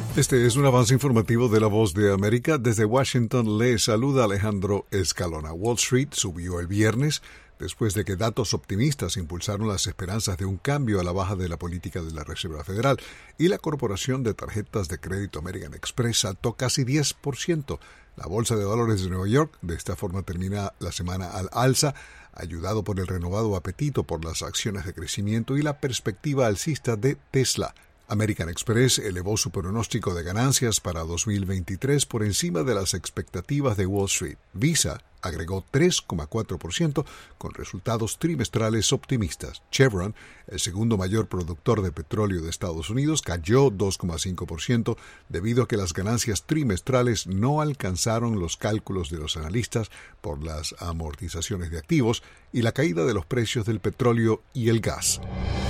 Este es un avance informativo de La Voz de América. Desde Washington le saluda Alejandro Escalona. Wall Street subió el viernes después de que datos optimistas impulsaron las esperanzas de un cambio a la baja de la política de la Reserva Federal y la corporación de tarjetas de crédito American Express saltó casi 10%. La Bolsa de Valores de Nueva York de esta forma termina la semana al alza, ayudado por el renovado apetito por las acciones de crecimiento y la perspectiva alcista de Tesla. American Express elevó su pronóstico de ganancias para 2023 por encima de las expectativas de Wall Street. Visa agregó 3,4% con resultados trimestrales optimistas. Chevron, el segundo mayor productor de petróleo de Estados Unidos, cayó 2,5% debido a que las ganancias trimestrales no alcanzaron los cálculos de los analistas por las amortizaciones de activos y la caída de los precios del petróleo y el gas.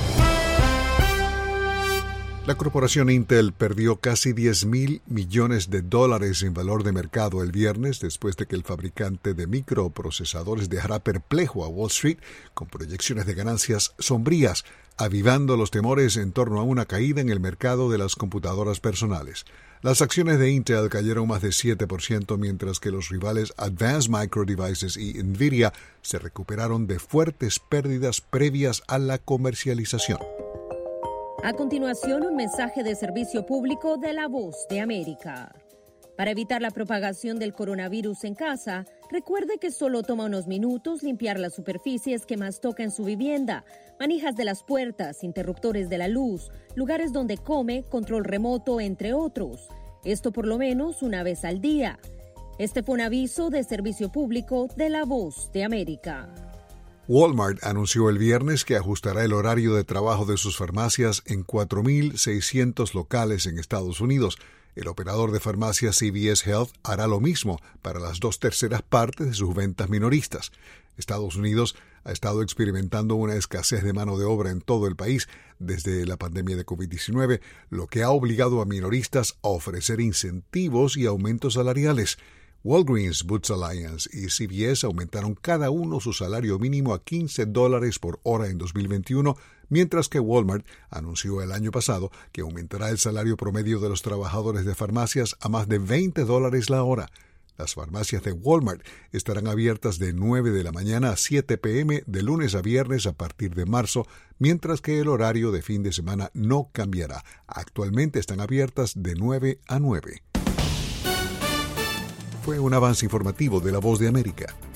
La corporación Intel perdió casi $10,000 millones en valor de mercado el viernes después de que el fabricante de microprocesadores dejara perplejo a Wall Street con proyecciones de ganancias sombrías, avivando los temores en torno a una caída en el mercado de las computadoras personales. Las acciones de Intel cayeron más de 7%, mientras que los rivales Advanced Micro Devices y Nvidia se recuperaron de fuertes pérdidas previas a la comercialización. A continuación, un mensaje de servicio público de La Voz de América. Para evitar la propagación del coronavirus en casa, recuerde que solo toma unos minutos limpiar las superficies que más toca en su vivienda, manijas de las puertas, interruptores de la luz, lugares donde come, control remoto, entre otros. Esto por lo menos una vez al día. Este fue un aviso de servicio público de La Voz de América. Walmart anunció el viernes que ajustará el horario de trabajo de sus farmacias en 4,600 locales en Estados Unidos. El operador de farmacias CVS Health hará lo mismo para las 2/3 partes de sus ventas minoristas. Estados Unidos ha estado experimentando una escasez de mano de obra en todo el país desde la pandemia de COVID-19, lo que ha obligado a minoristas a ofrecer incentivos y aumentos salariales. Walgreens, Boots Alliance y CVS aumentaron cada uno su salario mínimo a $15 por hora en 2021, mientras que Walmart anunció el año pasado que aumentará el salario promedio de los trabajadores de farmacias a más de $20 la hora. Las farmacias de Walmart estarán abiertas de 9 de la mañana a 7 p.m. de lunes a viernes a partir de marzo, mientras que el horario de fin de semana no cambiará. Actualmente están abiertas de 9 a 9. Fue un avance informativo de La Voz de América.